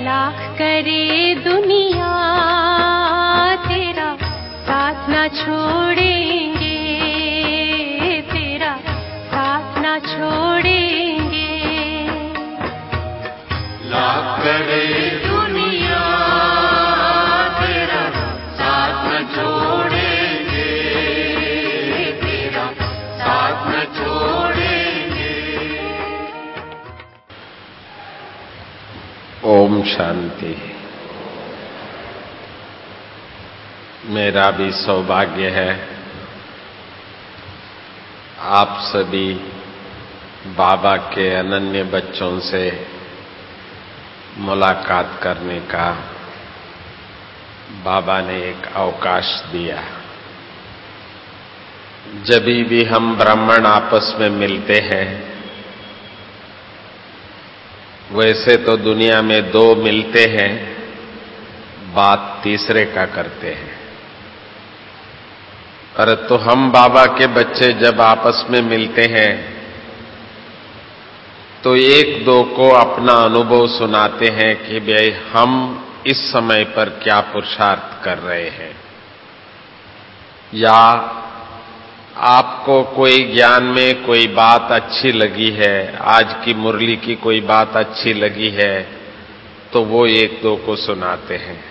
लाख करे दुनिया तेरा साथ न छोड़ेंगे, तेरा साथ न छोड़ेंगे। लाख करे दुनिया तेरा साथ न छोड़ेंगे, तेरा साथ न छोड़ेंगे। ओम शांति। मेरा भी सौभाग्य है आप सभी बाबा के अनन्य बच्चों से मुलाकात करने का बाबा ने एक अवकाश दिया। जब भी हम ब्राह्मण आपस में मिलते हैं, वैसे तो दुनिया में दो मिलते हैं, बात तीसरे का करते हैं, परंतु हम बाबा के बच्चे जब आपस में मिलते हैं तो एक दो को अपना अनुभव सुनाते हैं कि भाई हम इस समय पर क्या पुरुषार्थ कर रहे हैं, या आपको कोई ज्ञान में कोई बात अच्छी लगी है, आज की मुरली की कोई बात अच्छी लगी है, तो वो एक दो को सुनाते हैं।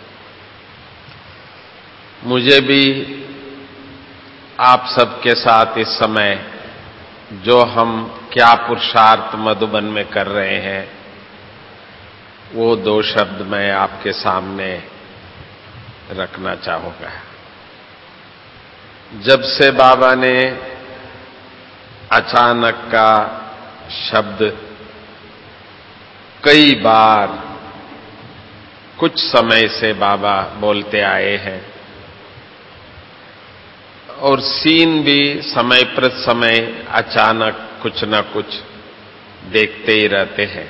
मुझे भी आप सबके साथ इस समय जो हम क्या पुरुषार्थ मधुबन में कर रहे हैं, वो दो शब्द मैं आपके सामने रखना चाहूंगा। जब से बाबा ने अचानक का शब्द कई बार कुछ समय से बाबा बोलते आए हैं, और सीन भी समय प्रति समय अचानक कुछ न कुछ देखते ही रहते हैं।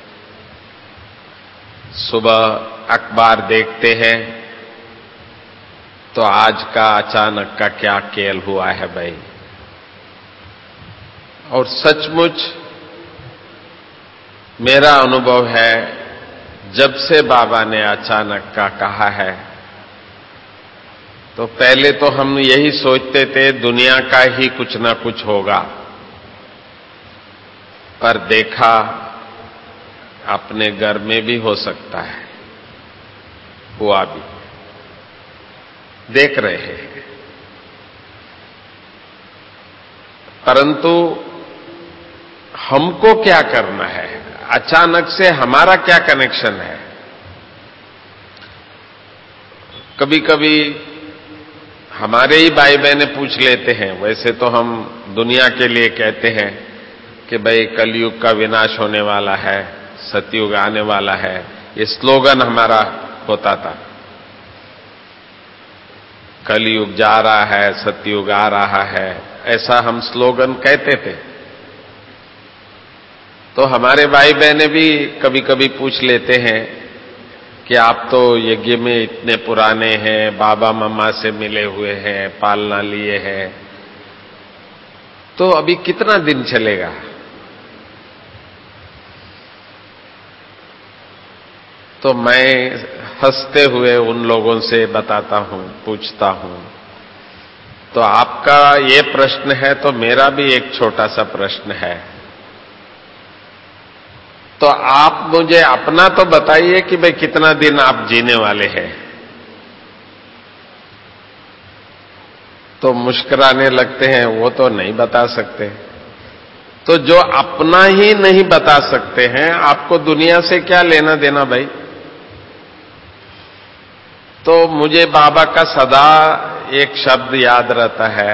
सुबह अखबार देखते हैं तो आज का अचानक का क्या खेल हुआ है भाई। और सचमुच मेरा अनुभव है, जब से बाबा ने अचानक का कहा है, तो पहले तो हम यही सोचते थे दुनिया का ही कुछ ना कुछ होगा, पर देखा अपने घर में भी हो सकता है, हुआ भी, देख रहे हैं। परंतु हमको क्या करना है, अचानक से हमारा क्या कनेक्शन है। कभी कभी हमारे ही भाई बहनें पूछ लेते हैं, वैसे तो हम दुनिया के लिए कहते हैं कि भाई कलयुग का विनाश होने वाला है, सतयुग आने वाला है, ये स्लोगन हमारा होता था। कलयुग जा रहा है, सतयुग आ रहा है, ऐसा हम स्लोगन कहते थे। तो हमारे भाई बहनें भी कभी कभी पूछ लेते हैं कि आप तो यज्ञ में इतने पुराने हैं, बाबा मम्मा से मिले हुए हैं, पालना लिए हैं, तो अभी कितना दिन चलेगा। तो मैं हंसते हुए उन लोगों से बताता हूं, पूछता हूं, तो आपका ये प्रश्न है तो मेरा भी एक छोटा सा प्रश्न है। तो आप मुझे अपना तो बताइए कि भाई कितना दिन आप जीने वाले हैं। तो मुस्कुराने लगते हैं, वो तो नहीं बता सकते। तो जो अपना ही नहीं बता सकते हैं, आपको दुनिया से क्या लेना देना भाई। तो मुझे बाबा का सदा एक शब्द याद रहता है,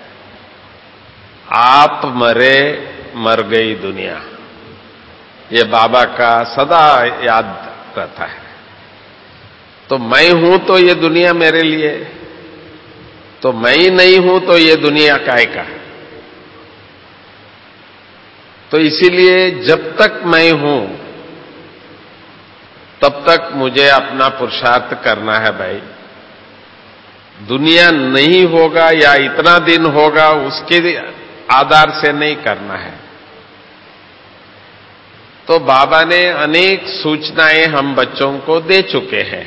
आप मरे मर गई दुनिया। ये बाबा का सदा याद रहता है। तो मैं हूं तो ये दुनिया मेरे लिए, तो मैं ही नहीं हूं तो ये दुनिया काय का। तो इसीलिए जब तक मैं हूं तब तक मुझे अपना पुरुषार्थ करना है भाई। दुनिया नहीं होगा या इतना दिन होगा उसके आधार से नहीं करना है। तो बाबा ने अनेक सूचनाएं हम बच्चों को दे चुके हैं।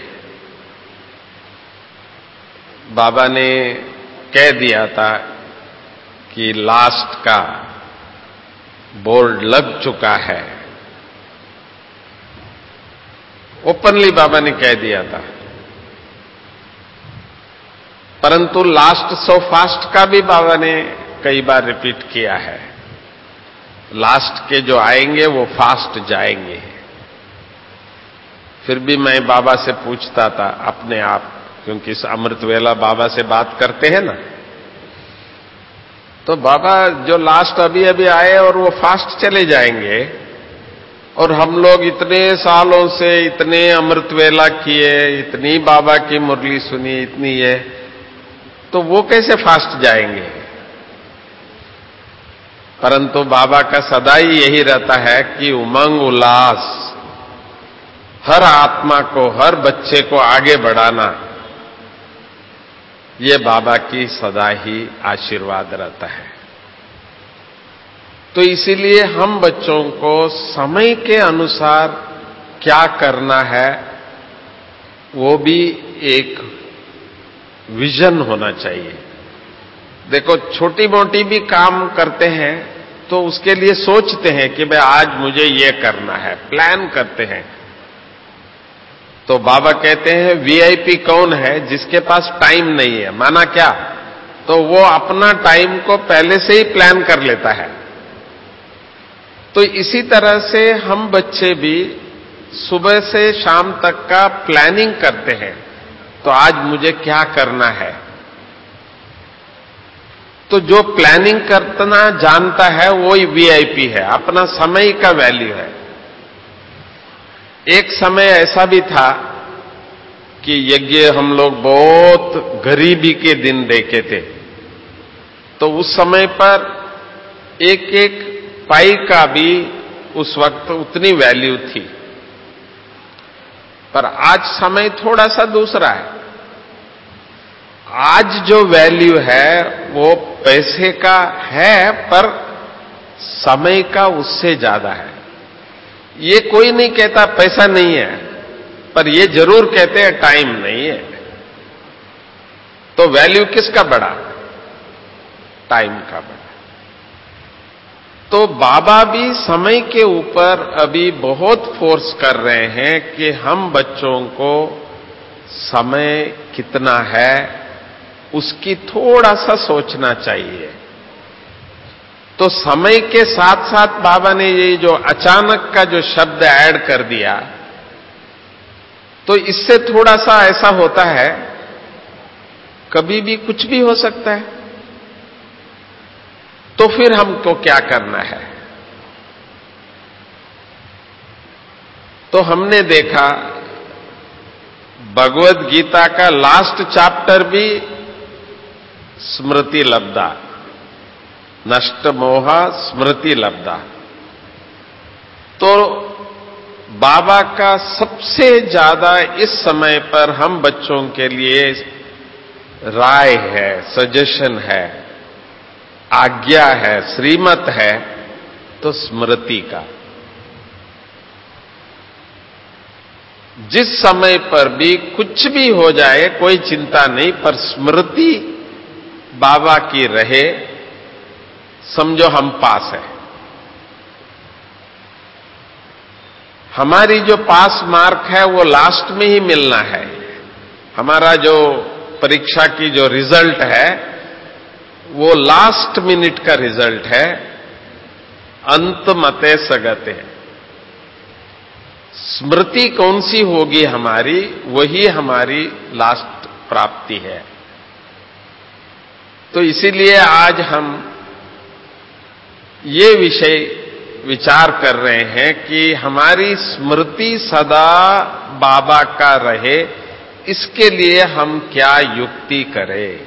बाबा ने कह दिया था कि लास्ट का बोर्ड लग चुका है, ओपनली बाबा ने कह दिया था। परंतु लास्ट सो फास्ट का भी बाबा ने कई बार रिपीट किया है। लास्ट के जो आएंगे वो फास्ट जाएंगे। फिर भी मैं बाबा से पूछता था अपने आप, क्योंकि इस अमृत वेला बाबा से बात करते हैं ना, तो बाबा जो लास्ट अभी अभी आए और वो फास्ट चले जाएंगे, और हम लोग इतने सालों से इतने अमृत वेला किए, इतनी बाबा की मुरली सुनी, इतनी है, तो वो कैसे फास्ट जाएंगे। परंतु बाबा का सदा ही यही रहता है कि उमंग उल्लास, हर आत्मा को, हर बच्चे को आगे बढ़ाना, ये बाबा की सदा ही आशीर्वाद रहता है। तो इसीलिए हम बच्चों को समय के अनुसार क्या करना है, वो भी एक विजन होना चाहिए। देखो, छोटी मोटी भी काम करते हैं तो उसके लिए सोचते हैं कि भाई आज मुझे ये करना है, प्लान करते हैं। तो बाबा कहते हैं वीआईपी कौन है, जिसके पास टाइम नहीं है। माना क्या, तो वो अपना टाइम को पहले से ही प्लान कर लेता है। तो इसी तरह से हम बच्चे भी सुबह से शाम तक का प्लानिंग करते हैं, तो आज मुझे क्या करना है। तो जो प्लानिंग करना जानता है वो ही वीआईपी है, अपना समय का वैल्यू है। एक समय ऐसा भी था कि यज्ञ हम लोग बहुत गरीबी के दिन देखे थे, तो उस समय पर एक एक पाई का भी उस वक्त उतनी वैल्यू थी। पर आज समय थोड़ा सा दूसरा है। आज जो वैल्यू है वो पैसे का है, पर समय का उससे ज्यादा है। ये कोई नहीं कहता पैसा नहीं है, पर ये जरूर कहते हैं टाइम नहीं है। तो वैल्यू किसका बढ़ा? टाइम का बढ़ा। तो बाबा भी समय के ऊपर अभी बहुत फोर्स कर रहे हैं कि हम बच्चों को समय कितना है उसकी थोड़ा सा सोचना चाहिए। तो समय के साथ साथ बाबा ने ये जो अचानक का जो शब्द ऐड कर दिया, तो इससे थोड़ा सा ऐसा होता है, कभी भी कुछ भी हो सकता है। तो फिर हमको क्या करना है? तो हमने देखा भगवद गीता का लास्ट चैप्टर भी स्मृति लब्धा, नष्ट मोहा स्मृति लब्धा। तो बाबा का सबसे ज्यादा इस समय पर हम बच्चों के लिए राय है, सजेशन है, आज्ञा है, श्रीमत है, तो स्मृति का। जिस समय पर भी कुछ भी हो जाए कोई चिंता नहीं, पर स्मृति बाबा की रहे, समझो हम पास है। हमारी जो पास मार्क है वो लास्ट में ही मिलना है। हमारा जो परीक्षा की जो रिजल्ट है वो लास्ट मिनट का रिजल्ट है, अंत मते सगते। स्मृति कौन सी होगी हमारी, वही हमारी लास्ट प्राप्ति है। तो इसीलिए आज हम ये विषय विचार कर रहे हैं कि हमारी स्मृति सदा बाबा का रहे, इसके लिए हम क्या युक्ति करें।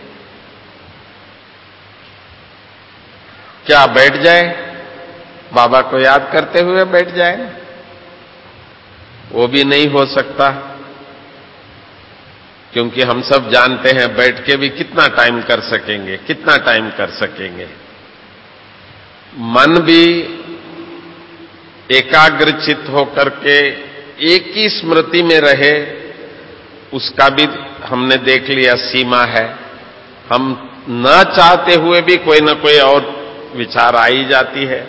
क्या बैठ जाए, बाबा को याद करते हुए बैठ जाए? वो भी नहीं हो सकता, क्योंकि हम सब जानते हैं बैठ के भी कितना टाइम कर सकेंगे, कितना टाइम कर सकेंगे। मन भी एकाग्रचित होकर के एक ही स्मृति में रहे, उसका भी हमने देख लिया सीमा है। हम न चाहते हुए भी कोई न कोई और विचार आ ही जाती है।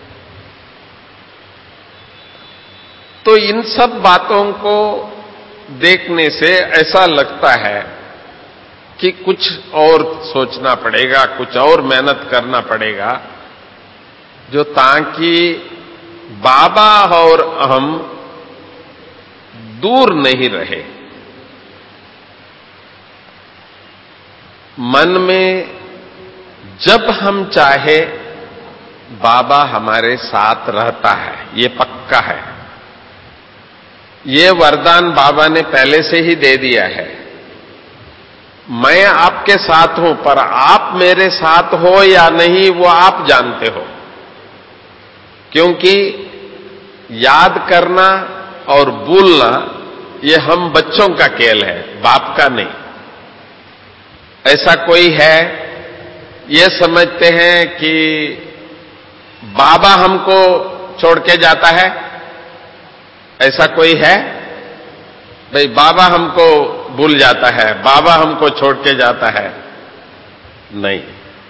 तो इन सब बातों को देखने से ऐसा लगता है कि कुछ और सोचना पड़ेगा, कुछ और मेहनत करना पड़ेगा, जो ताकि बाबा और हम दूर नहीं रहे। मन में जब हम चाहे बाबा हमारे साथ रहता है, ये पक्का है। ये वरदान बाबा ने पहले से ही दे दिया है। मैं आपके साथ हूं, पर आप मेरे साथ हो या नहीं वो आप जानते हो। क्योंकि याद करना और भूलना ये हम बच्चों का खेल है, बाप का नहीं। ऐसा कोई है, ये समझते हैं कि बाबा हमको छोड़ के जाता है? ऐसा कोई है? भाई बाबा हमको भूल जाता है, बाबा हमको छोड़ के जाता है? नहीं।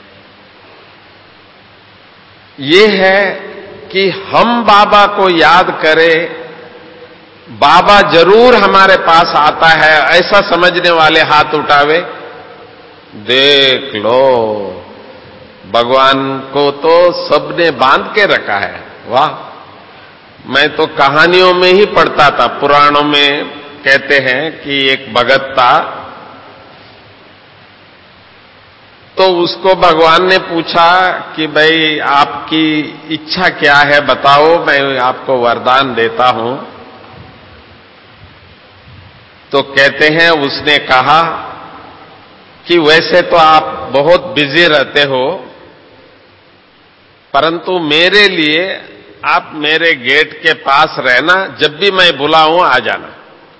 ये है कि हम बाबा को याद करें, बाबा जरूर हमारे पास आता है, ऐसा समझने वाले हाथ उठावे। देख लो, भगवान को तो सबने बांध के रखा है। वाह, मैं तो कहानियों में ही पढ़ता था, पुराणों में कहते हैं कि एक भगत था, तो उसको भगवान ने पूछा कि भाई आपकी इच्छा क्या है बताओ, मैं आपको वरदान देता हूं। तो कहते हैं उसने कहा कि वैसे तो आप बहुत बिजी रहते हो, परंतु मेरे लिए आप मेरे गेट के पास रहना, जब भी मैं बुलाऊं आ जाना।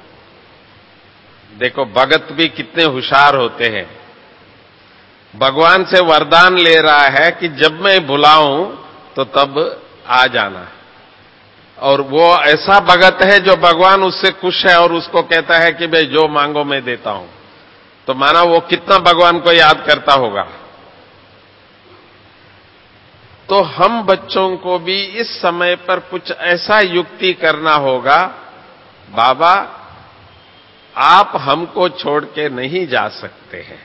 देखो भगत भी कितने होशियार होते हैं। भगवान से वरदान ले रहा है कि जब मैं बुलाऊं तो तब आ जाना। और वो ऐसा भगत है जो भगवान उससे खुश है और उसको कहता है कि भाई जो मांगो मैं देता हूं। तो माना वो कितना भगवान को याद करता होगा। तो हम बच्चों को भी इस समय पर कुछ ऐसा युक्ति करना होगा, बाबा आप हमको छोड़ के नहीं जा सकते हैं।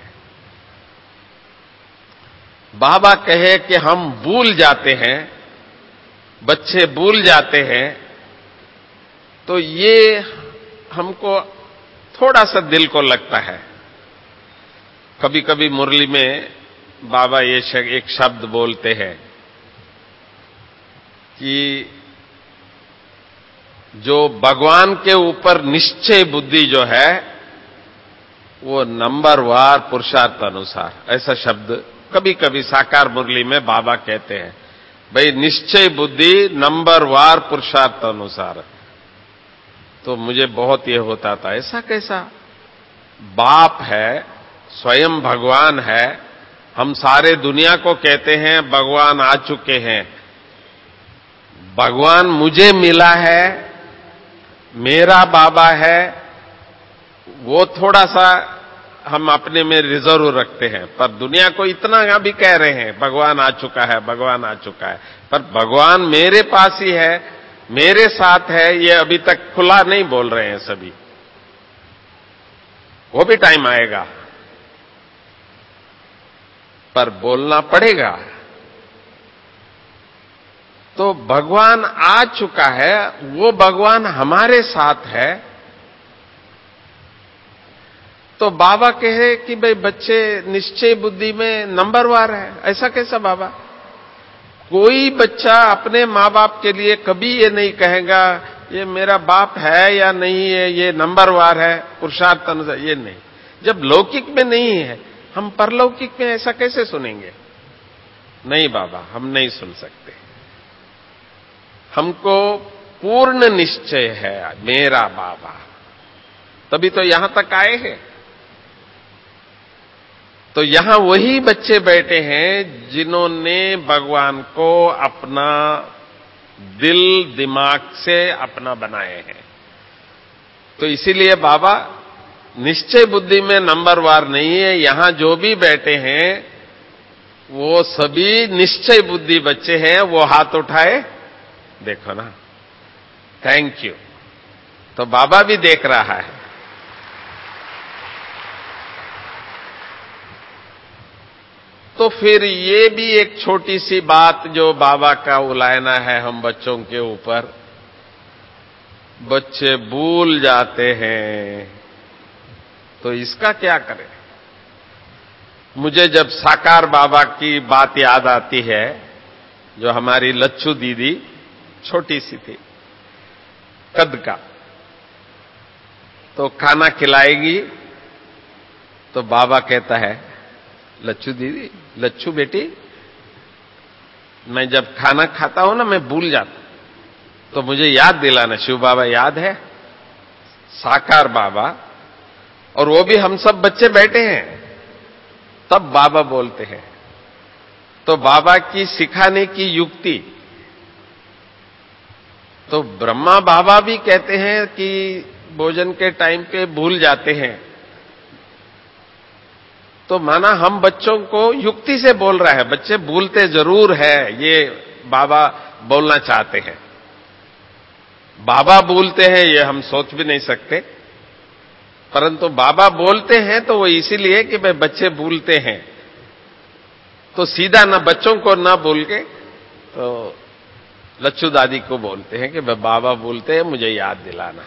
बाबा कहे कि हम भूल जाते हैं, बच्चे भूल जाते हैं, तो ये हमको थोड़ा सा दिल को लगता है। कभी कभी मुरली में बाबा ये एक शब्द बोलते हैं कि जो भगवान के ऊपर निश्चय बुद्धि जो है वो नंबरवार पुरुषार्थ अनुसार, ऐसा शब्द कभी कभी साकार मुरली में बाबा कहते हैं। भाई निश्चय बुद्धि नंबरवार पुरुषार्थ अनुसार। तो मुझे बहुत ये होता था, ऐसा कैसा? बाप है, स्वयं भगवान है, हम सारे दुनिया को कहते हैं भगवान आ चुके हैं, भगवान मुझे मिला है, मेरा बाबा है, वो थोड़ा सा हम अपने में रिजर्व रखते हैं। पर दुनिया को इतना भी कह रहे हैं भगवान आ चुका है, भगवान आ चुका है, पर भगवान मेरे पास ही है, मेरे साथ है, ये अभी तक खुला नहीं बोल रहे हैं सभी। वो भी टाइम आएगा, पर बोलना पड़ेगा। तो भगवान आ चुका है, वो भगवान हमारे साथ है। तो बाबा कहे कि भाई बच्चे निश्चय बुद्धि में नंबरवार है, ऐसा कैसा बाबा? कोई बच्चा अपने मां बाप के लिए कभी ये नहीं कहेगा ये मेरा बाप है या नहीं है, ये नंबरवार है पुरुषार्थ अनुसार, ये नहीं। जब लौकिक में नहीं है, हम परलौकिक में ऐसा कैसे सुनेंगे? नहीं बाबा, हम नहीं सुन सकते। हमको पूर्ण निश्चय है मेरा बाबा, तभी तो यहां तक आए हैं। तो यहां वही बच्चे बैठे हैं जिन्होंने भगवान को अपना दिल दिमाग से अपना बनाए हैं। तो इसीलिए बाबा निश्चय बुद्धि में नंबरवार नहीं है। यहां जो भी बैठे हैं वो सभी निश्चय बुद्धि बच्चे हैं। वो हाथ उठाए, देखो ना, थैंक यू। तो बाबा भी देख रहा है। तो फिर ये भी एक छोटी सी बात जो बाबा का उलायना है हम बच्चों के ऊपर, बच्चे भूल जाते हैं, तो इसका क्या करें? मुझे जब साकार बाबा की बात याद आती है, जो हमारी लच्छू दीदी छोटी सी थी कद का, तो खाना खिलाएगी तो बाबा कहता है, लच्छू दीदी, लच्छू बेटी, मैं जब खाना खाता हूं ना मैं भूल जाता, तो मुझे याद दिलाना। शिव बाबा याद है, साकार बाबा, और वो भी हम सब बच्चे बैठे हैं। तब बाबा बोलते हैं, तो बाबा की सिखाने की युक्ति, तो ब्रह्मा बाबा भी कहते हैं कि भोजन के टाइम पे भूल जाते हैं, तो माना हम बच्चों को युक्ति से बोल रहा है। बच्चे भूलते जरूर है, ये बाबा बोलना चाहते हैं। बाबा भूलते हैं ये हम सोच भी नहीं सकते, परंतु बाबा बोलते हैं तो वो इसीलिए कि भाई बच्चे भूलते हैं, तो सीधा ना बच्चों को ना बोल के तो लच्छू दादी को बोलते हैं कि भाई बाबा बोलते हैं, मुझे याद दिलाना।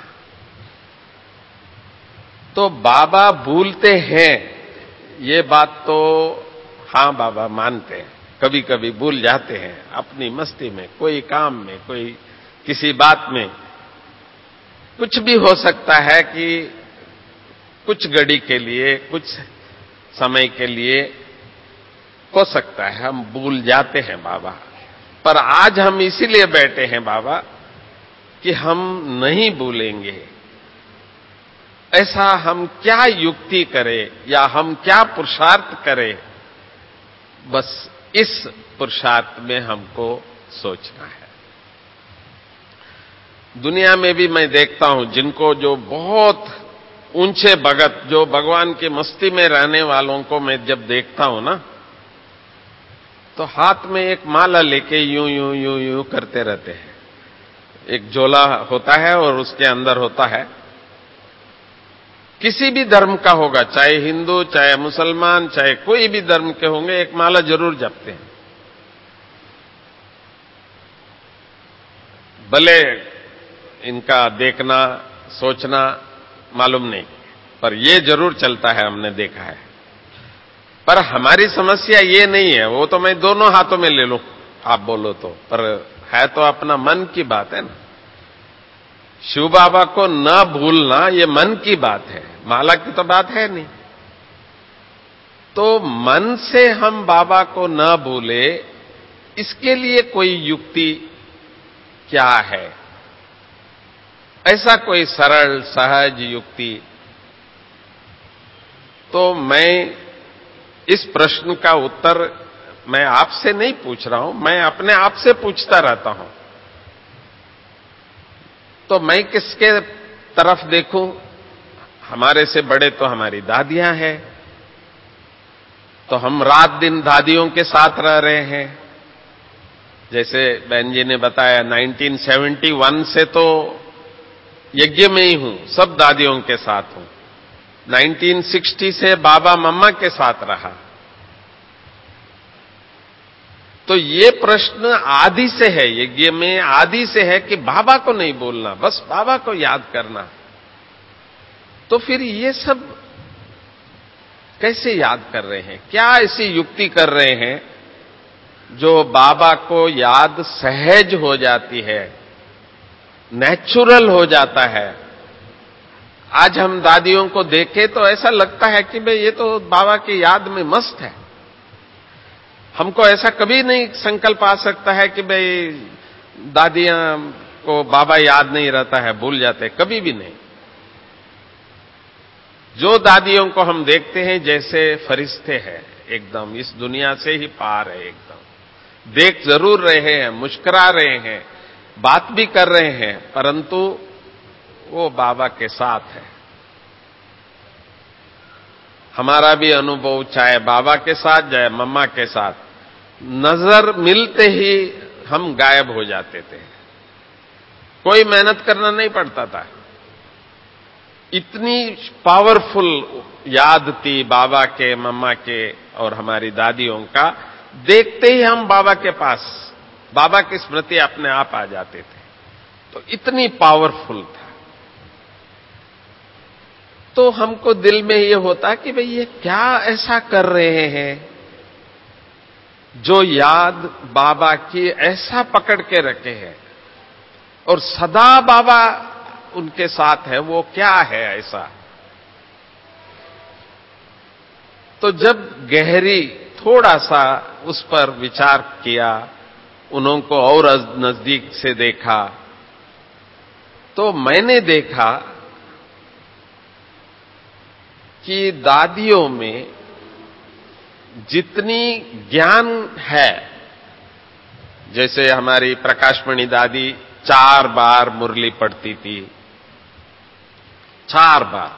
तो बाबा भूलते हैं ये बात तो हां बाबा मानते हैं, कभी कभी भूल जाते हैं अपनी मस्ती में, कोई काम में, कोई किसी बात में। कुछ भी हो सकता है कि कुछ घड़ी के लिए, कुछ समय के लिए हो सकता है हम भूल जाते हैं बाबा। पर आज हम इसीलिए बैठे हैं बाबा कि हम नहीं भूलेंगे। ऐसा हम क्या युक्ति करें या हम क्या पुरुषार्थ करें, बस इस पुरुषार्थ में हमको सोचना है। दुनिया में भी मैं देखता हूं जिनको, जो बहुत ऊंचे भगत, जो भगवान की मस्ती में रहने वालों को मैं जब देखता हूं ना, तो हाथ में एक माला लेके यूं यूं यूं यूं करते रहते हैं। एक झोला होता है और उसके अंदर होता है, किसी भी धर्म का होगा, चाहे हिंदू, चाहे मुसलमान, चाहे कोई भी धर्म के होंगे, एक माला जरूर जपते हैं। भले इनका देखना सोचना मालूम नहीं, पर ये जरूर चलता है, हमने देखा है। पर हमारी समस्या ये नहीं है, वो तो मैं दोनों हाथों में ले लूं आप बोलो तो, पर है तो अपना मन की बात है ना। शिव बाबा को न भूलना ये मन की बात है, माला की तो बात है नहीं। तो मन से हम बाबा को न भूले, इसके लिए कोई युक्ति क्या है? ऐसा कोई सरल सहज युक्ति? तो मैं इस प्रश्न का उत्तर मैं आपसे नहीं पूछ रहा हूं, मैं अपने आप से पूछता रहता हूं। तो मैं किसके तरफ देखूं? हमारे से बड़े तो हमारी दादियां हैं, तो हम रात दिन दादियों के साथ रह रहे हैं। जैसे बहन जी ने बताया, 1971 से तो यज्ञ में ही हूं, सब दादियों के साथ हूं। 1960 से बाबा मम्मा के साथ रहा। तो ये प्रश्न आदि से है, यज्ञ में आदि से है कि बाबा को नहीं बोलना, बस बाबा को याद करना। तो फिर ये सब कैसे याद कर रहे हैं? क्या ऐसी युक्ति कर रहे हैं जो बाबा को याद सहज हो जाती है, नेचुरल हो जाता है? आज हम दादियों को देखें तो ऐसा लगता है कि भाई ये तो बाबा की याद में मस्त है। हमको ऐसा कभी नहीं संकल्प आ सकता है कि भाई दादियां को बाबा याद नहीं रहता है, भूल जाते, कभी भी नहीं। जो दादियों को हम देखते हैं जैसे फरिश्ते हैं, एकदम इस दुनिया से ही पार है, एकदम देख जरूर रहे हैं, मुस्कुरा रहे हैं, बात भी कर रहे हैं, परंतु वो बाबा के साथ है। हमारा भी अनुभव चाहे बाबा के साथ चाहे मम्मा के साथ, नजर मिलते ही हम गायब हो जाते थे। कोई मेहनत करना नहीं पड़ता था। इतनी पावरफुल याद थी बाबा के, मम्मा के और हमारी दादियों का। देखते ही हम बाबा के पास, बाबा की स्मृति अपने आप आ जाते थे। तो इतनी पावरफुल था। तो हमको दिल में ये होता कि भाई ये क्या ऐसा कर रहे हैं जो याद बाबा की ऐसा पकड़ के रखे हैं और सदा बाबा उनके साथ है, वो क्या है ऐसा। तो जब गहरी थोड़ा सा उस पर विचार किया, उनको और नजदीक से देखा, तो मैंने देखा कि दादियों में जितनी ज्ञान है, जैसे हमारी प्रकाशमणि दादी 4 बार मुरली पढ़ती थी, 4 बार।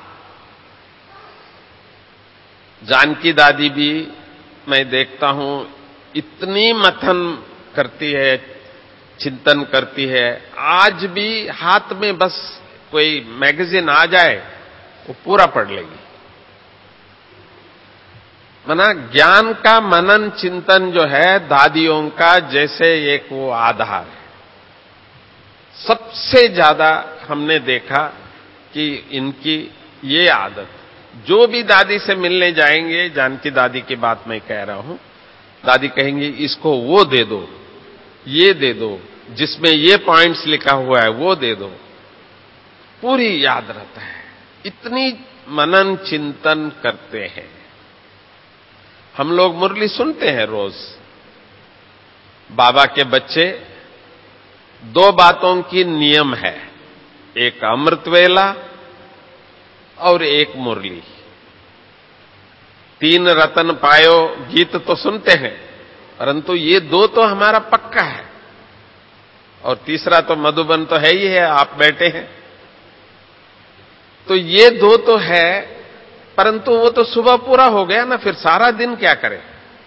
जानकी दादी भी मैं देखता हूं इतनी मंथन करती है, चिंतन करती है। आज भी हाथ में बस कोई मैगजीन आ जाए वो पूरा पढ़ लेगी। मना ज्ञान का मनन चिंतन जो है दादियों का जैसे एक वो आधार है। सबसे ज्यादा हमने देखा कि इनकी ये आदत, जो भी दादी से मिलने जाएंगे, जानकी दादी की बात मैं कह रहा हूं, दादी कहेंगी इसको वो दे दो, ये दे दो, जिसमें ये पॉइंट्स लिखा हुआ है वो दे दो, पूरी याद रहता है। इतनी मनन चिंतन करते हैं। हम लोग मुरली सुनते हैं रोज। बाबा के बच्चे 2 बातों की नियम है, एक अमृत वेला और एक मुरली। 3 रतन पायो गीत तो सुनते हैं, परंतु ये 2 तो हमारा पक्का है। और तीसरा तो मधुबन तो है ही है, आप बैठे हैं। तो ये 2 तो है, परंतु वो तो सुबह पूरा हो गया ना, फिर सारा दिन क्या करें।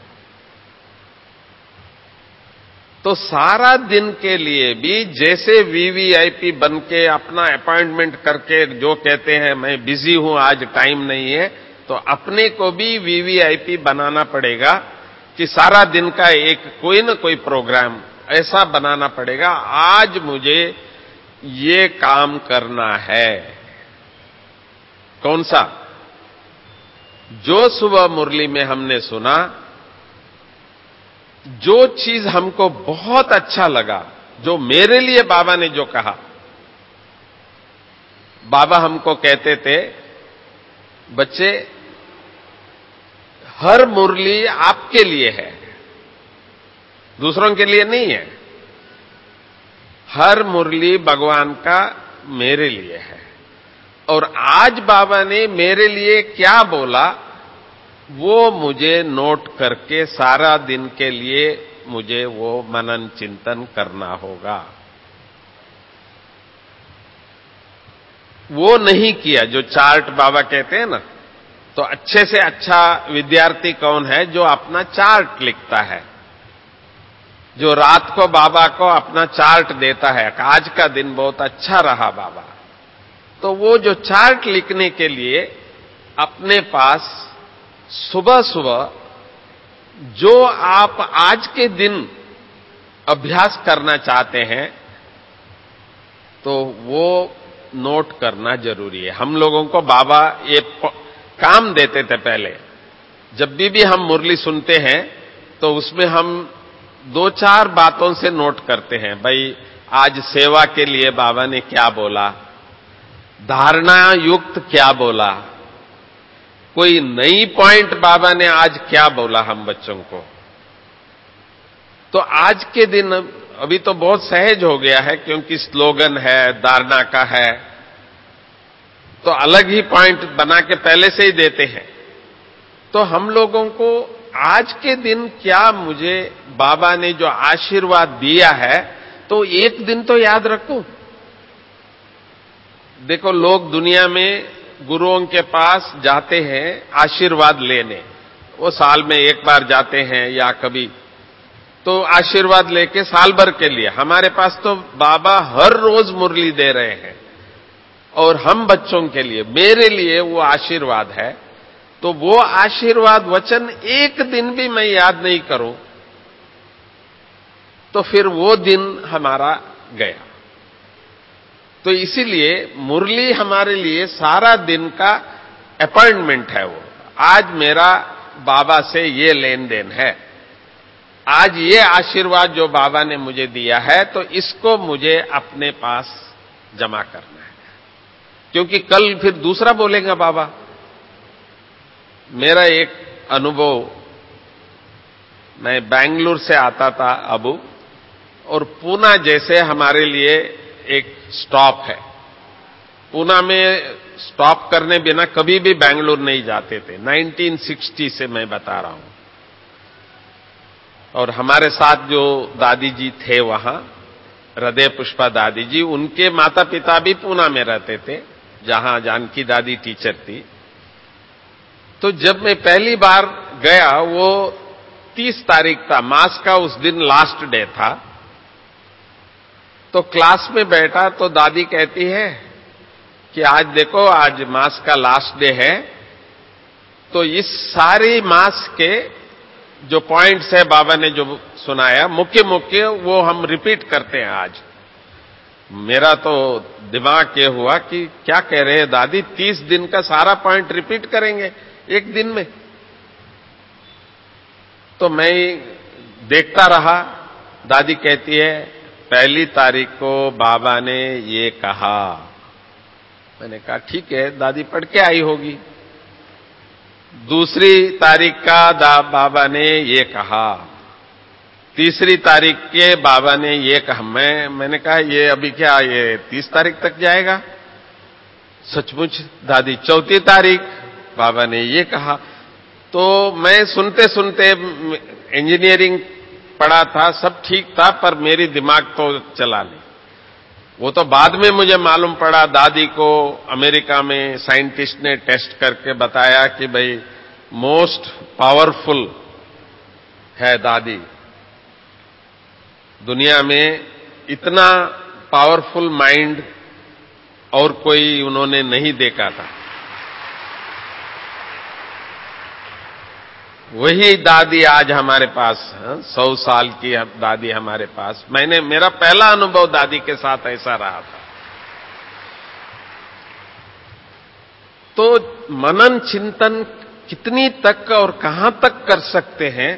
तो सारा दिन के लिए भी जैसे वीवीआईपी बन के अपना अपॉइंटमेंट करके जो कहते हैं मैं बिजी हूं आज टाइम नहीं है, तो अपने को भी वीवीआईपी बनाना पड़ेगा कि सारा दिन का एक कोई न कोई प्रोग्राम ऐसा बनाना पड़ेगा, आज मुझे ये काम करना है। कौन सा? जो सुबह मुरली में हमने सुना, जो चीज हमको बहुत अच्छा लगा, जो मेरे लिए बाबा ने जो कहा। बाबा हमको कहते थे, बच्चे हर मुरली आपके लिए है, दूसरों के लिए नहीं है। हर मुरली भगवान का मेरे लिए है। और आज बाबा ने मेरे लिए क्या बोला वो मुझे नोट करके सारा दिन के लिए मुझे वो मनन चिंतन करना होगा। वो नहीं किया जो चार्ट बाबा कहते हैं ना, तो अच्छे से अच्छा विद्यार्थी कौन है? जो अपना चार्ट लिखता है, जो रात को बाबा को अपना चार्ट देता है, आज का दिन बहुत अच्छा रहा बाबा। तो वो जो चार्ट लिखने के लिए अपने पास सुबह सुबह जो आप आज के दिन अभ्यास करना चाहते हैं, तो वो नोट करना जरूरी है। हम लोगों को बाबा ये काम देते थे पहले। जब भी हम मुरली सुनते हैं तो उसमें हम 2-4 बातों से नोट करते हैं। भाई आज सेवा के लिए बाबा ने क्या बोला, धारणा युक्त क्या बोला, कोई नई पॉइंट बाबा ने आज क्या बोला हम बच्चों को। तो आज के दिन अभी तो बहुत सहज हो गया है क्योंकि स्लोगन है, धारणा का है, तो अलग ही पॉइंट बना के पहले से ही देते हैं। तो हम लोगों को आज के दिन क्या मुझे बाबा ने जो आशीर्वाद दिया है, तो एक दिन तो याद रखो। देखो, लोग दुनिया में गुरुओं के पास जाते हैं आशीर्वाद लेने। वो साल में एक बार जाते हैं या कभी, तो आशीर्वाद लेके साल भर के लिए। हमारे पास तो बाबा हर रोज मुरली दे रहे हैं, और हम बच्चों के लिए, मेरे लिए वो आशीर्वाद है। तो वो आशीर्वाद वचन एक दिन भी मैं याद नहीं करूं तो फिर वो दिन हमारा गया। तो इसीलिए मुरली हमारे लिए सारा दिन का अपॉइंटमेंट है। वो आज मेरा बाबा से ये लेन देन है, आज ये आशीर्वाद जो बाबा ने मुझे दिया है, तो इसको मुझे अपने पास जमा करना है, क्योंकि कल फिर दूसरा बोलेगा बाबा। मेरा एक अनुभव, मैं बेंगलुरु से आता था अबू, और पूना जैसे हमारे लिए एक स्टॉप है। पूना में स्टॉप करने बिना कभी भी बेंगलुरु नहीं जाते थे, 1960 से मैं बता रहा हूं। और हमारे साथ जो दादी जी थे वहां, हृदय पुष्पा दादी जी, उनके माता पिता भी पूना में रहते थे, जहां जानकी दादी टीचर थी। तो जब मैं पहली बार गया, वो 30 तारीख था, मास का उस दिन लास्ट डे था। तो क्लास में बैठा तो दादी कहती है कि आज देखो, आज मास का लास्ट डे है, तो इस सारी मास के जो पॉइंट्स है बाबा ने जो सुनाया मुख्य मुख्य, वो हम रिपीट करते हैं आज। मेरा तो दिमाग ये हुआ कि क्या कह रहे हैं दादी, 30 दिन का सारा पॉइंट रिपीट करेंगे एक दिन में। तो मैं देखता रहा। दादी कहती है, पहली तारीख को बाबा ने ये कहा। मैंने कहा ठीक है, दादी पढ़ के आई होगी। दूसरी तारीख का बाबा ने ये कहा, तीसरी तारीख के बाबा ने ये कहा। मैंने कहा ये अभी क्या, ये 30 तारीख तक जाएगा? सचमुच दादी, चौथी तारीख बाबा ने ये कहा। तो मैं सुनते सुनते, इंजीनियरिंग पढ़ा था, सब ठीक था, पर मेरी दिमाग तो चला नहीं। वो तो बाद में मुझे मालूम पड़ा, दादी को अमेरिका में साइंटिस्ट ने टेस्ट करके बताया कि भाई मोस्ट पावरफुल है दादी। दुनिया में इतना पावरफुल माइंड और कोई उन्होंने नहीं देखा था। वही दादी आज हमारे पास, 100 साल की दादी हमारे पास। मेरा पहला अनुभव दादी के साथ ऐसा रहा था। तो मनन चिंतन कितनी तक और कहां तक कर सकते हैं?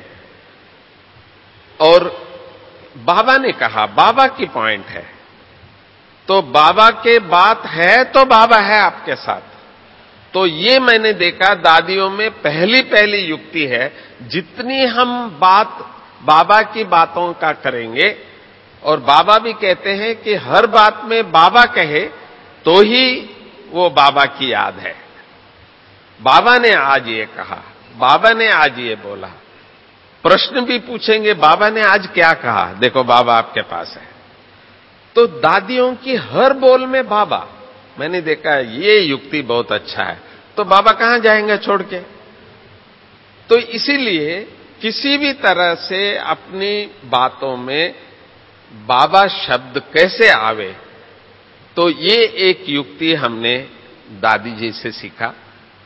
और बाबा ने कहा, बाबा की पॉइंट है, तो बाबा के बात है तो बाबा है आपके साथ। तो ये मैंने देखा दादियों में पहली युक्ति है, जितनी हम बात बाबा की बातों का करेंगे, और बाबा भी कहते हैं कि हर बात में बाबा कहे तो ही वो बाबा की याद है। बाबा ने आज ये कहा, बाबा ने आज ये बोला। प्रश्न भी पूछेंगे, बाबा ने आज क्या कहा, देखो बाबा आपके पास है। तो दादियों की हर बोल में बाबा, मैंने देखा ये युक्ति बहुत अच्छा है। तो बाबा कहां जाएंगे छोड़ के? तो इसीलिए किसी भी तरह से अपनी बातों में बाबा शब्द कैसे आवे, तो ये एक युक्ति हमने दादी जी से सीखा।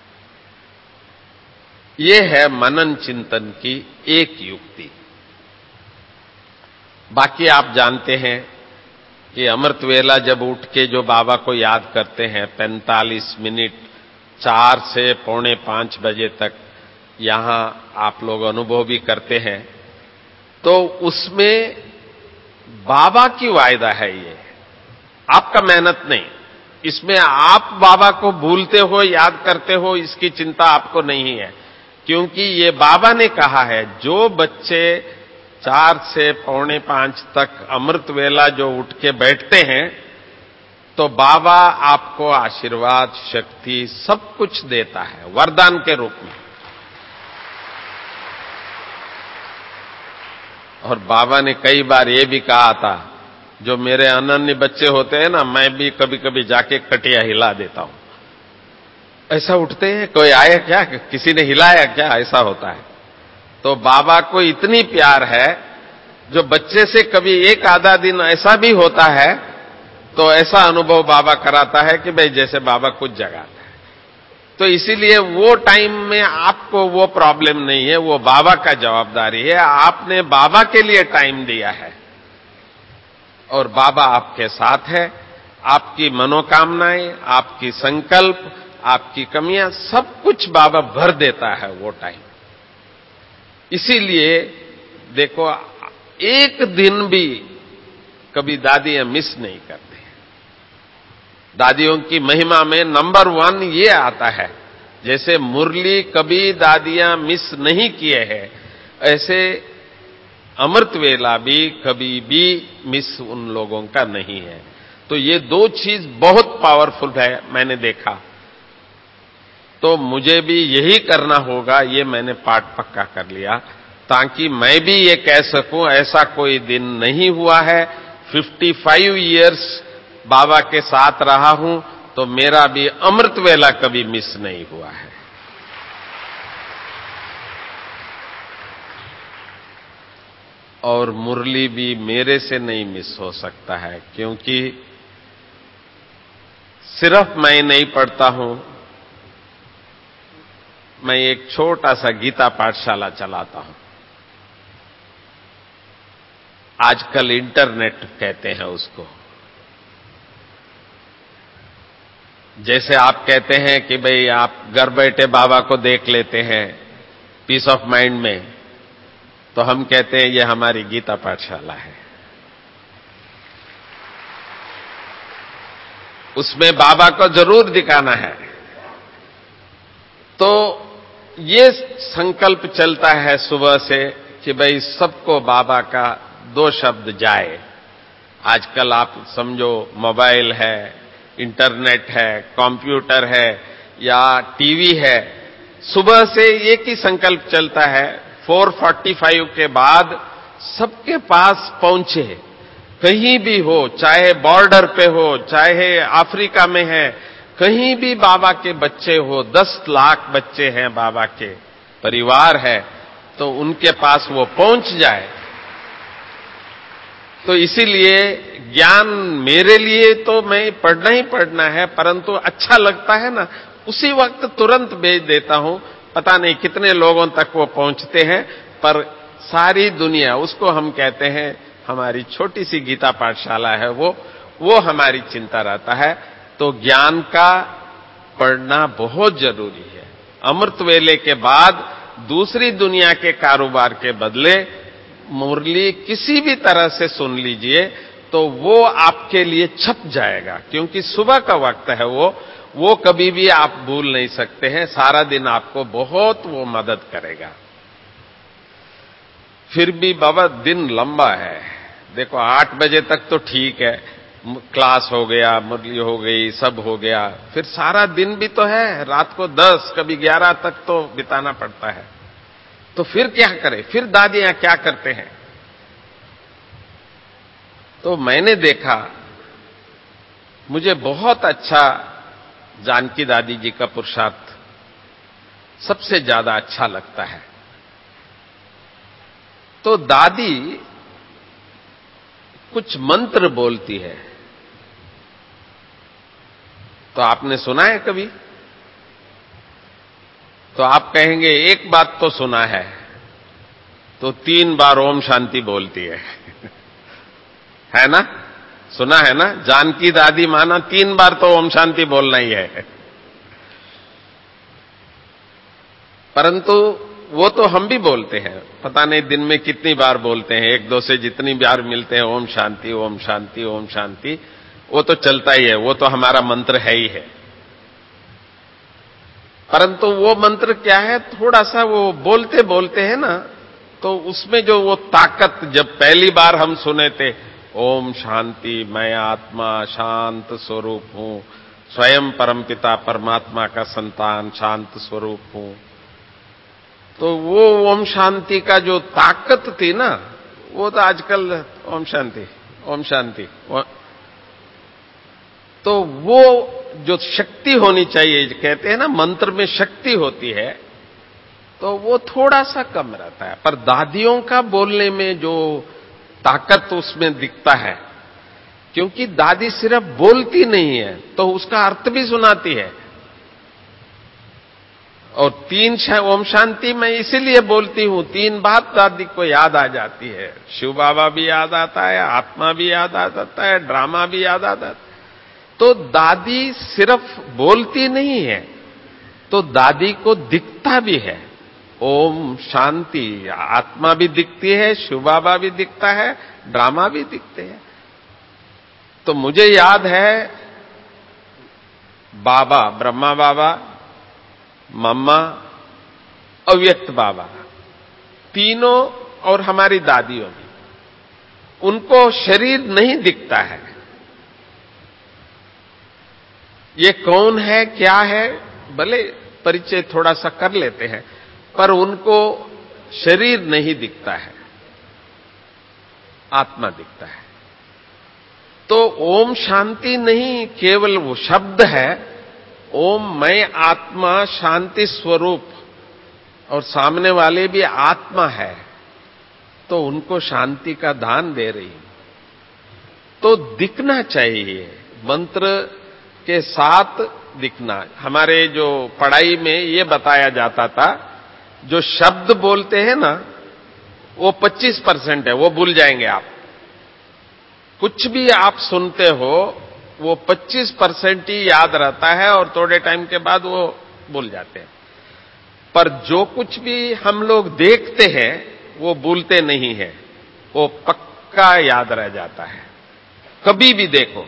ये है मनन चिंतन की एक युक्ति। बाकी आप जानते हैं कि अमृत वेला जब उठ के जो बाबा को याद करते हैं, 45 मिनट 4 से 4:45 बजे तक यहां आप लोग अनुभव भी करते हैं, तो उसमें बाबा की वायदा है, ये आपका मेहनत नहीं। इसमें आप बाबा को भूलते हो, याद करते हो, इसकी चिंता आपको नहीं है, क्योंकि ये बाबा ने कहा है, जो बच्चे 4 से 4:45 तक अमृत वेला जो उठ के बैठते हैं, तो बाबा आपको आशीर्वाद, शक्ति सब कुछ देता है वरदान के रूप में। और बाबा ने कई बार ये भी कहा था जो मेरे अनन्य बच्चे होते हैं ना, मैं भी कभी कभी जाके कटिया हिला देता हूं। ऐसा उठते हैं, कोई आया क्या, किसी ने हिलाया क्या, ऐसा होता है। तो बाबा को इतनी प्यार है, जो बच्चे से कभी एक आधा दिन ऐसा भी होता है तो ऐसा अनुभव बाबा कराता है कि भाई जैसे बाबा कुछ जगाता है। तो इसीलिए वो टाइम में आपको वो प्रॉब्लम नहीं है, वो बाबा का जवाबदारी है। आपने बाबा के लिए टाइम दिया है और बाबा आपके साथ है। आपकी मनोकामनाएं, आपकी संकल्प, आपकी कमियां, सब कुछ बाबा भर देता है वो टाइम। इसीलिए देखो, एक दिन भी कभी दादियां मिस नहीं करती। दादियों की महिमा में नंबर 1 ये आता है, जैसे मुरली कभी दादियां मिस नहीं किए हैं, ऐसे अमृत वेला भी कभी भी मिस उन लोगों का नहीं है। तो ये 2 चीज बहुत पावरफुल है, मैंने देखा। तो मुझे भी यही करना होगा, ये मैंने पाठ पक्का कर लिया, ताकि मैं भी ये कह सकूं ऐसा कोई दिन नहीं हुआ है। 55 इयर्स बाबा के साथ रहा हूं, तो मेरा भी अमृत वेला कभी मिस नहीं हुआ है। और मुरली भी मेरे से नहीं मिस हो सकता है, क्योंकि सिर्फ मैं नहीं पढ़ता हूं, मैं एक छोटा सा गीता पाठशाला चलाता हूं। आजकल इंटरनेट कहते हैं उसको। जैसे आप कहते हैं कि भाई आप घर बैठे बाबा को देख लेते हैं पीस ऑफ माइंड में, तो हम कहते हैं ये हमारी गीता पाठशाला है। उसमें बाबा को जरूर दिखाना है। तो ये संकल्प चलता है सुबह से कि भाई सबको बाबा का 2 शब्द जाए। आजकल आप समझो, मोबाइल है, इंटरनेट है, कंप्यूटर है या टीवी है, सुबह से एक ही संकल्प चलता है, 4:45 के बाद सबके पास पहुंचे, कहीं भी हो, चाहे बॉर्डर पे हो, चाहे अफ्रीका में है, कहीं भी बाबा के बच्चे हो, 10 लाख बच्चे हैं बाबा के, परिवार है, तो उनके पास वो पहुंच जाए। तो इसीलिए ज्ञान मेरे लिए तो मैं पढ़ना ही पढ़ना है, परंतु अच्छा लगता है ना, उसी वक्त तुरंत भेज देता हूं। पता नहीं कितने लोगों तक वो पहुंचते हैं, पर सारी दुनिया, उसको हम कहते हैं, हमारी छोटी सी गीता पाठशाला है वो हमारी चिंता रहता है। तो ज्ञान का पढ़ना बहुत जरूरी है। अमृत वेले के बाद दूसरी दुनिया के कारोबार के बदले मुरली किसी भी तरह से सुन लीजिए, तो वो आपके लिए छप जाएगा, क्योंकि सुबह का वक्त है वो कभी भी आप भूल नहीं सकते हैं। सारा दिन आपको बहुत वो मदद करेगा। फिर भी बाबा दिन लंबा है। देखो 8 बजे तक तो ठीक है, क्लास हो गया, मुरली हो गई, सब हो गया, फिर सारा दिन भी तो है, रात को 10 कभी 11 तक तो बिताना पड़ता है। तो फिर क्या करें, फिर दादियां क्या करते हैं? तो मैंने देखा, मुझे बहुत अच्छा जानकी दादी जी का पुरुषार्थ सबसे ज्यादा अच्छा लगता है। तो दादी कुछ मंत्र बोलती है, तो आपने सुना है कभी? तो आप कहेंगे एक बात तो सुना है, तो 3 बार ओम शांति बोलती है ना? सुना है ना? जानकी दादी माना 3 बार तो ओम शांति बोलना ही है। परंतु वो तो हम भी बोलते हैं, पता नहीं दिन में कितनी बार बोलते हैं, 1-2 से जितनी बार मिलते हैं, ओम शांति ओम शांति ओम शांति, वो तो चलता ही है, वो तो हमारा मंत्र है ही है। परंतु वो मंत्र क्या है, थोड़ा सा वो बोलते बोलते हैं ना, तो उसमें जो वो ताकत, जब पहली बार हम सुने थे, ओम शांति, मैं आत्मा शांत स्वरूप हूं, स्वयं परमपिता परमात्मा का संतान शांत स्वरूप हूं, तो वो ओम शांति का जो ताकत थी ना, वो तो आजकल ओम शांति ओम शांति। तो वो जो शक्ति होनी चाहिए, कहते हैं ना मंत्र में शक्ति होती है, तो वो थोड़ा सा कम रहता है। पर दादियों का बोलने में जो ताकत उसमें दिखता है, क्योंकि दादी सिर्फ बोलती नहीं है तो उसका अर्थ भी सुनाती है। और 3 ओम शांति मैं इसीलिए बोलती हूं, 3 बात दादी को याद आ जाती है। शिव बाबा भी याद आता है, आत्मा भी याद आ जाता है, ड्रामा भी याद आ जाता है। तो दादी सिर्फ बोलती नहीं है, तो दादी को दिखता भी है। ओम शांति, आत्मा भी दिखती है, शिव बाबा भी दिखता है, ड्रामा भी दिखते हैं। तो मुझे याद है बाबा, ब्रह्मा बाबा, मम्मा, अव्यक्त बाबा, तीनों और हमारी दादियों भी, उनको शरीर नहीं दिखता है। ये कौन है, क्या है, भले परिचय थोड़ा सा कर लेते हैं, पर उनको शरीर नहीं दिखता है, आत्मा दिखता है। तो ओम शांति नहीं केवल वो शब्द है, ओम मैं आत्मा शांति स्वरूप, और सामने वाले भी आत्मा है, तो उनको शांति का दान दे रही। तो दिखना चाहिए, मंत्र के साथ दिखना। हमारे जो पढ़ाई में ये बताया जाता था, जो शब्द बोलते हैं ना वो 25% है, वो भूल जाएंगे आप। कुछ भी आप सुनते हो वो 25% ही याद रहता है और थोड़े टाइम के बाद वो भूल जाते हैं। पर जो कुछ भी हम लोग देखते हैं वो भूलते नहीं है, वो पक्का याद रह जाता है। कभी भी देखो,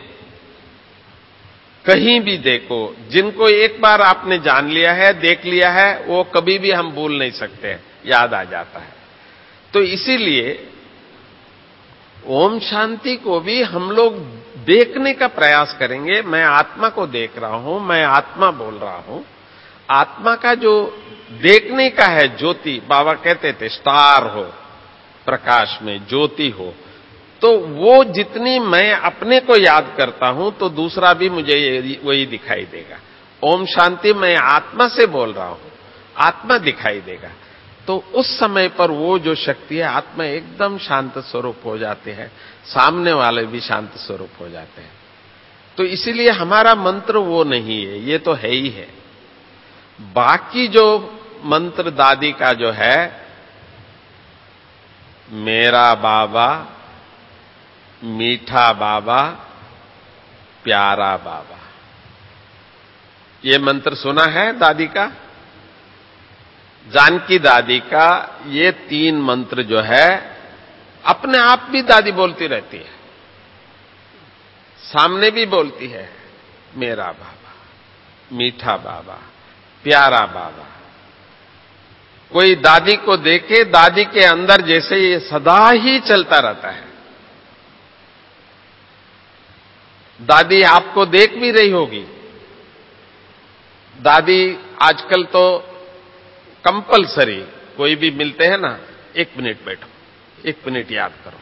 कहीं भी देखो, जिनको एक बार आपने जान लिया है, देख लिया है, वो कभी भी हम भूल नहीं सकते, याद आ जाता है। तो इसीलिए ओम शांति को भी हम लोग देखने का प्रयास करेंगे। मैं आत्मा को देख रहा हूं, मैं आत्मा बोल रहा हूं। आत्मा का जो देखने का है, ज्योति, बाबा कहते थे स्टार हो, प्रकाश में ज्योति हो, तो वो जितनी मैं अपने को याद करता हूं तो दूसरा भी मुझे वही दिखाई देगा। ओम शांति मैं आत्मा से बोल रहा हूं, आत्मा दिखाई देगा। तो उस समय पर वो जो शक्ति है, आत्मा एकदम शांत स्वरूप हो जाते हैं, सामने वाले भी शांत स्वरूप हो जाते हैं। तो इसीलिए हमारा मंत्र वो नहीं है, ये तो है ही है। बाकी जो मंत्र दादी का जो है, मेरा बाबा, मीठा बाबा, प्यारा बाबा, ये मंत्र सुना है दादी का, जानकी दादी का। ये 3 मंत्र जो है अपने आप भी दादी बोलती रहती है, सामने भी बोलती है, मेरा बाबा, मीठा बाबा, प्यारा बाबा। कोई दादी को देखे, दादी के अंदर जैसे ये सदा ही चलता रहता है। दादी आपको देख भी रही होगी। दादी आजकल तो कंपलसरी, कोई भी मिलते हैं ना, 1 मिनट बैठो, 1 मिनट याद करो।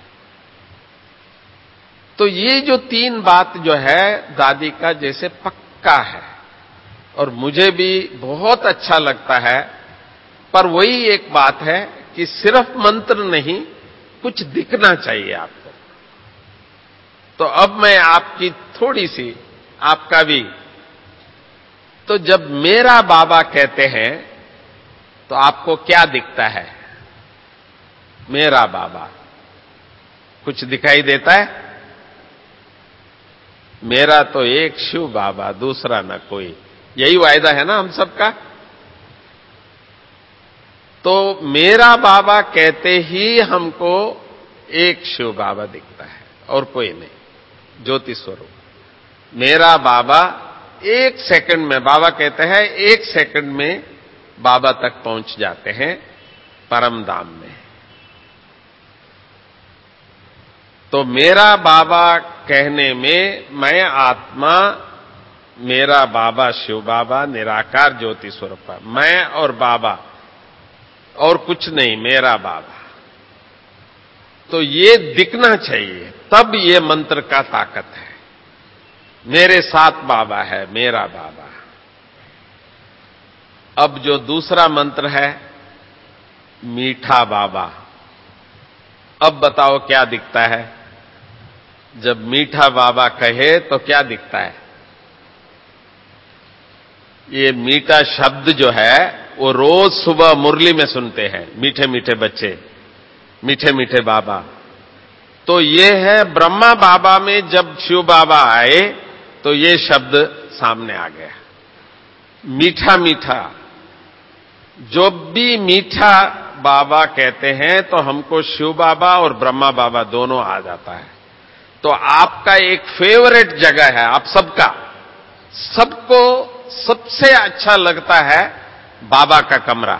तो ये जो 3 बात जो है दादी का जैसे पक्का है, और मुझे भी बहुत अच्छा लगता है। पर वही एक बात है कि सिर्फ मंत्र नहीं, कुछ दिखना चाहिए आपको। तो अब मैं आपकी थोड़ी सी, आपका भी, तो जब मेरा बाबा कहते हैं तो आपको क्या दिखता है? मेरा बाबा कुछ दिखाई देता है? मेरा तो एक शिव बाबा, दूसरा ना कोई, यही वायदा है ना हम सबका। तो मेरा बाबा कहते ही हमको एक शिव बाबा दिखता है और कोई नहीं, ज्योति स्वरूप। मेरा बाबा 1 सेकंड में, बाबा कहते हैं 1 सेकंड में बाबा तक पहुंच जाते हैं परम धाम में। तो मेरा बाबा कहने में मैं आत्मा, मेरा बाबा शिव बाबा निराकार ज्योति स्वरूप, मैं और बाबा और कुछ नहीं, मेरा बाबा। तो ये दिखना चाहिए, तब ये मंत्र का ताकत है। मेरे साथ बाबा है, मेरा बाबा। अब जो दूसरा मंत्र है, मीठा बाबा। अब बताओ क्या दिखता है? जब मीठा बाबा कहे तो क्या दिखता है? ये मीठा शब्द जो है वो रोज सुबह मुरली में सुनते हैं मीठे मीठे बच्चे, मीठे मीठे बाबा। तो ये है ब्रह्मा बाबा में जब शिव बाबा आए तो ये शब्द सामने आ गया, मीठा मीठा। जो भी मीठा बाबा कहते हैं तो हमको शिव बाबा और ब्रह्मा बाबा दोनों आ जाता है। तो आपका एक फेवरेट जगह है, आप सबका, सबको सबसे अच्छा लगता है बाबा का कमरा।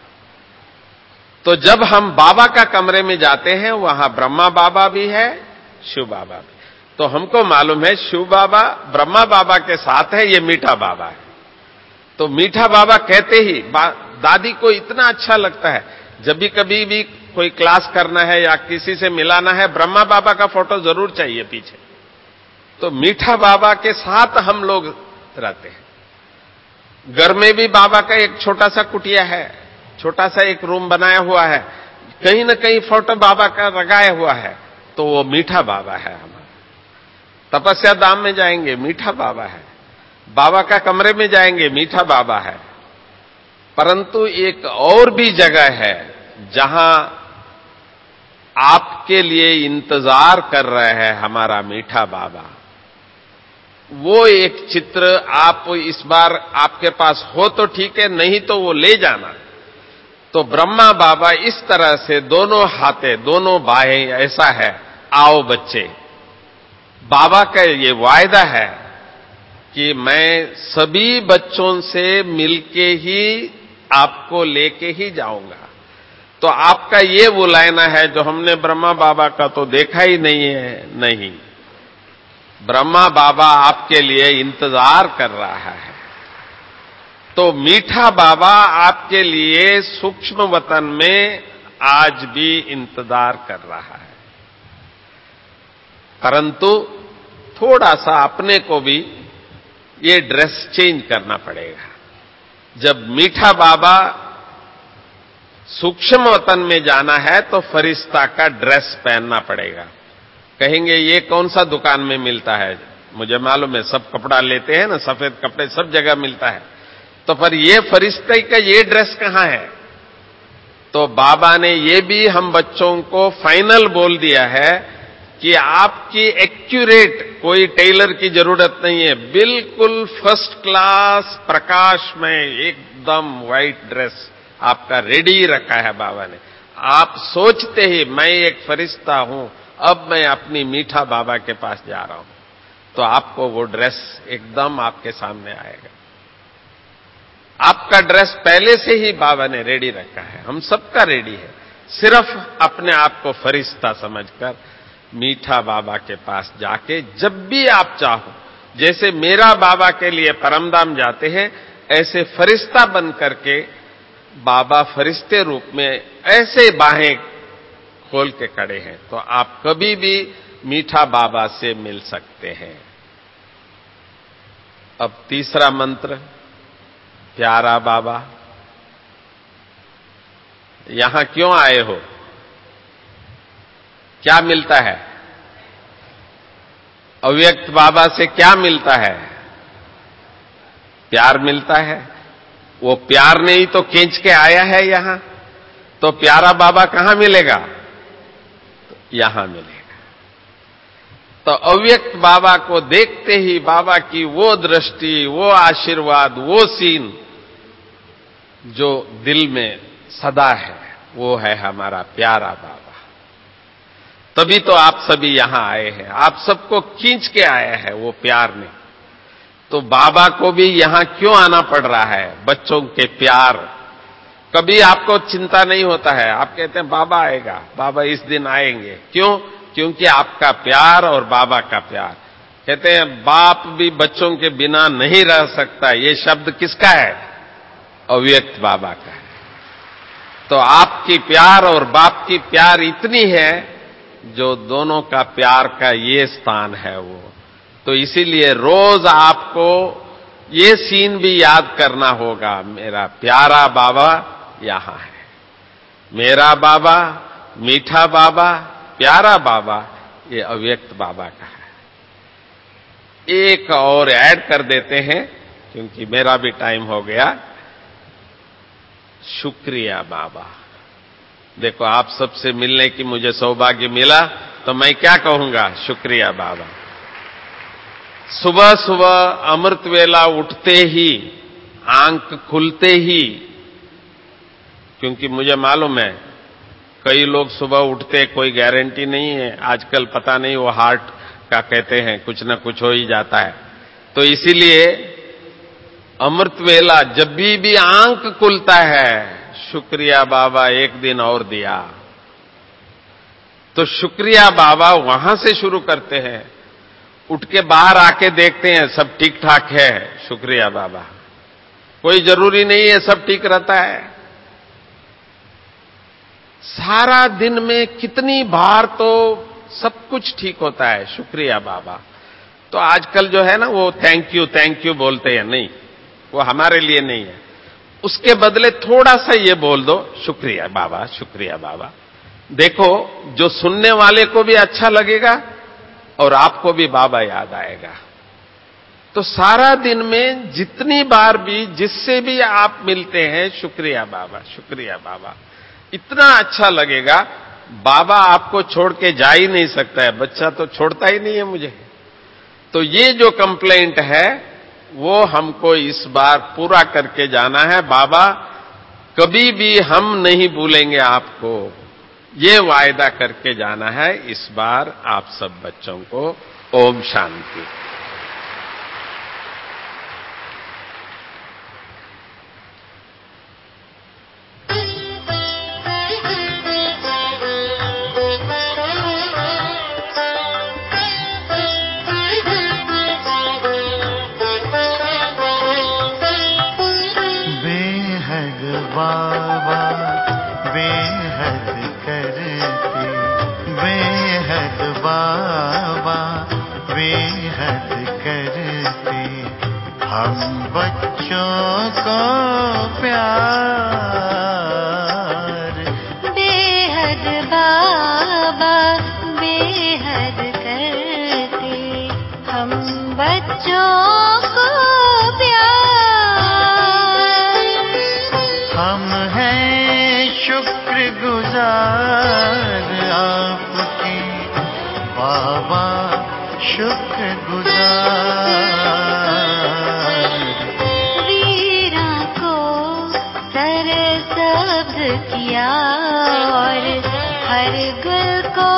तो जब हम बाबा का कमरे में जाते हैं वहां ब्रह्मा बाबा भी है, शिव बाबा भी। तो हमको मालूम है शिव बाबा ब्रह्मा बाबा के साथ है, ये मीठा बाबा है। तो मीठा बाबा कहते ही दादी को इतना अच्छा लगता है, जब भी कभी भी कोई क्लास करना है या किसी से मिलाना है, ब्रह्मा बाबा का फोटो जरूर चाहिए पीछे। तो मीठा बाबा के साथ हम लोग रहते हैं। घर में भी बाबा का एक छोटा सा कुटिया है, छोटा सा एक रूम बनाया हुआ है, कहीं ना कहीं फोटो बाबा का लगाया हुआ है, तो वो मीठा बाबा है हमारा। तपस्या धाम में जाएंगे, मीठा बाबा है। बाबा का कमरे में जाएंगे, मीठा बाबा है। परंतु एक और भी जगह है जहां आपके लिए इंतजार कर रहे हैं हमारा मीठा बाबा। वो एक चित्र आप इस बार आपके पास हो तो ठीक है, नहीं तो वो ले जाना। तो ब्रह्मा बाबा इस तरह से दोनों हाथे, दोनों बाहें, ऐसा है, आओ बच्चे। बाबा का ये वायदा है कि मैं सभी बच्चों से मिलके ही आपको लेके ही जाऊंगा। तो आपका ये बुलाना है जो हमने ब्रह्मा बाबा का तो देखा ही नहीं है, नहीं, ब्रह्मा बाबा आपके लिए इंतजार कर रहा है। तो मीठा बाबा आपके लिए सूक्ष्म वतन में आज भी इंतजार कर रहा है। परंतु थोड़ा सा अपने को भी ये ड्रेस चेंज करना पड़ेगा। जब मीठा बाबा सूक्ष्म वतन में जाना है तो फरिश्ता का ड्रेस पहनना पड़ेगा। कहेंगे ये कौन सा दुकान में मिलता है? मुझे मालूम है, सब कपड़ा लेते हैं ना, सफेद कपड़े सब जगह मिलता है। तो पर ये फरिश्ते का ये ड्रेस कहां है? तो बाबा ने ये भी हम बच्चों को फाइनल बोल दिया है कि आपकी एक्यूरेट, कोई टेलर की जरूरत नहीं है, बिल्कुल फर्स्ट क्लास प्रकाश में एकदम व्हाइट ड्रेस आपका रेडी रखा है बाबा ने। आप सोचते ही मैं एक फरिश्ता हूं, अब मैं अपनी मीठा बाबा के पास जा रहा हूं, तो आपको वो ड्रेस एकदम आपके सामने आएगा। आपका ड्रेस पहले से ही बाबा ने रेडी रखा है, हम सबका रेडी है। सिर्फ अपने आप को फरिश्ता समझकर मीठा बाबा के पास जाके जब भी आप चाहो, जैसे मेरा बाबा के लिए परमधाम जाते हैं, ऐसे फरिश्ता बन करके बाबा फरिश्ते रूप में ऐसे बाहें खोल के खड़े हैं, तो आप कभी भी मीठा बाबा से मिल सकते हैं। अब तीसरा मंत्र, प्यारा बाबा। यहां क्यों आए हो? क्या मिलता है? अव्यक्त बाबा से क्या मिलता है? प्यार मिलता है। वो प्यार ने ही तो खींच के आया है यहां, तो प्यारा बाबा कहां मिलेगा? तो यहां मिलेगा। तो अव्यक्त बाबा को देखते ही बाबा की वो दृष्टि, वो आशीर्वाद, वो सीन जो दिल में सदा है, वो है हमारा प्यारा बाबा। तभी तो आप सभी यहां आए हैं, आप सबको खींच के आया है वो प्यार ने। तो बाबा को भी यहां क्यों आना पड़ रहा है? बच्चों के प्यार। कभी आपको चिंता नहीं होता है, आप कहते हैं बाबा आएगा, बाबा इस दिन आएंगे। क्यों? क्योंकि आपका प्यार और बाबा का प्यार। कहते हैं बाप भी बच्चों के बिना नहीं रह सकता, ये शब्द किसका है? अव्यक्त बाबा का है। तो आपकी प्यार और बाप की प्यार इतनी है जो दोनों का प्यार का ये स्थान है वो। तो इसीलिए रोज आपको ये सीन भी याद करना होगा, मेरा प्यारा बाबा यहां है, मेरा बाबा, मीठा बाबा, प्यारा बाबा, ये अव्यक्त बाबा का है। एक और ऐड कर देते हैं क्योंकि मेरा भी टाइम हो गया। शुक्रिया बाबा। देखो, आप सबसे मिलने की मुझे सौभाग्य मिला तो मैं क्या कहूंगा, शुक्रिया बाबा। सुबह सुबह अमृत वेला उठते ही, आंख खुलते ही, क्योंकि मुझे मालूम है कई लोग सुबह उठते, कोई गारंटी नहीं है, आजकल पता नहीं वो हार्ट का कहते हैं कुछ ना कुछ हो ही जाता है। तो इसीलिए अमृत वेला जब भी आंख खुलता है, शुक्रिया बाबा एक दिन और दिया। तो शुक्रिया बाबा वहां से शुरू करते हैं। उठ के बाहर आके देखते हैं सब ठीक ठाक है, शुक्रिया बाबा। कोई जरूरी नहीं है सब ठीक रहता है। सारा दिन में कितनी बार तो सब कुछ ठीक होता है, शुक्रिया बाबा। तो आजकल जो है ना वो थैंक यू बोलते हैं, नहीं, वो हमारे लिए नहीं है। उसके बदले थोड़ा सा ये बोल दो, शुक्रिया बाबा, शुक्रिया बाबा। देखो, जो सुनने वाले को भी अच्छा लगेगा और आपको भी बाबा याद आएगा। तो सारा दिन में जितनी बार भी जिससे भी आप मिलते हैं, शुक्रिया बाबा, शुक्रिया बाबा, इतना अच्छा लगेगा। बाबा आपको छोड़ के जा ही नहीं सकता है, बच्चा तो छोड़ता ही नहीं है मुझे। तो ये जो कंप्लेंट है वो हमको इस बार पूरा करके जाना है। बाबा कभी भी हम नहीं भूलेंगे आपको, ये वायदा करके जाना है इस बार आप सब बच्चों को। ओम शांति। बाबा बेहद करते, बेहद बाबा बेहद करते, हम बच्चों को प्यार। बेहद बाबा बेहद करते, हम बच्चों को हम हैं शुक्रगुजार आपके बाबा, शुक्रगुजार। वीरा को सरसब्ज किया और हर गुल को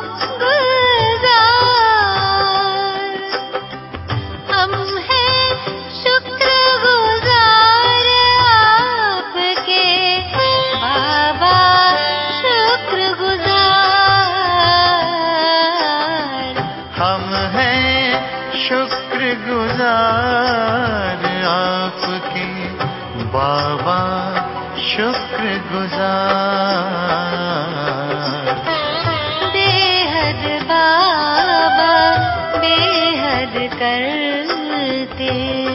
गुलजार। हम हैं शुक्रगुजार आपके बाबा, शुक्रगुजार। हम हैं शुक्रगुजार आपके बाबा, शुक्रगुजार। बेहद बाबा बेहद करते।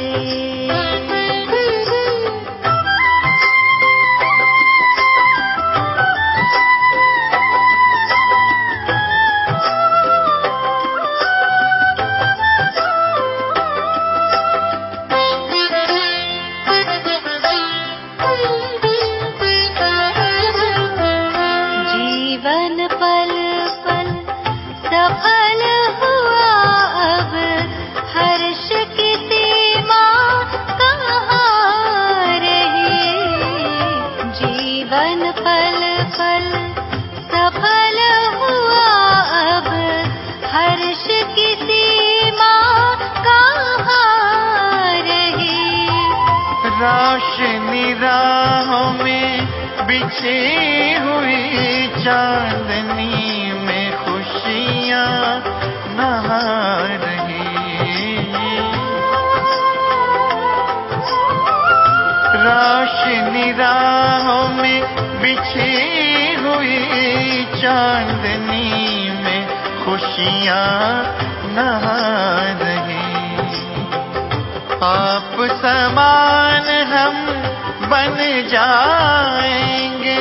जीवन पल पल सफल हुआ, अब हर्ष की सीमा कहाँ रही। जीवन पल पल सफल हुआ, अब हर्ष की सीमा कहाँ रही। रोशनी राहों में बिछी हुई, चांदनी में खुशियां नहा रही। रोशनी राहों में बिछी हुई, चांदनी में खुशियाँ नहा रही। आप समान हम बन जाएंगे।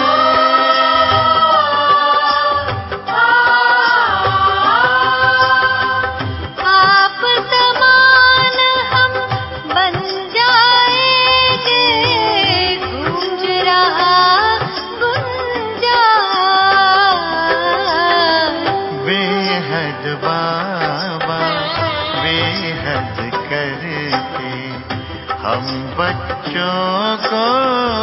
आप समान हम बन जाएंगे। गूंज रहा गुंजान। बेहद बाबा बेहद करते हम बच्चों को